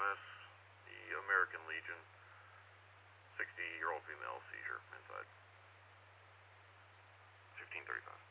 MS, the American Legion, 60-year-old female, seizure inside. 1535.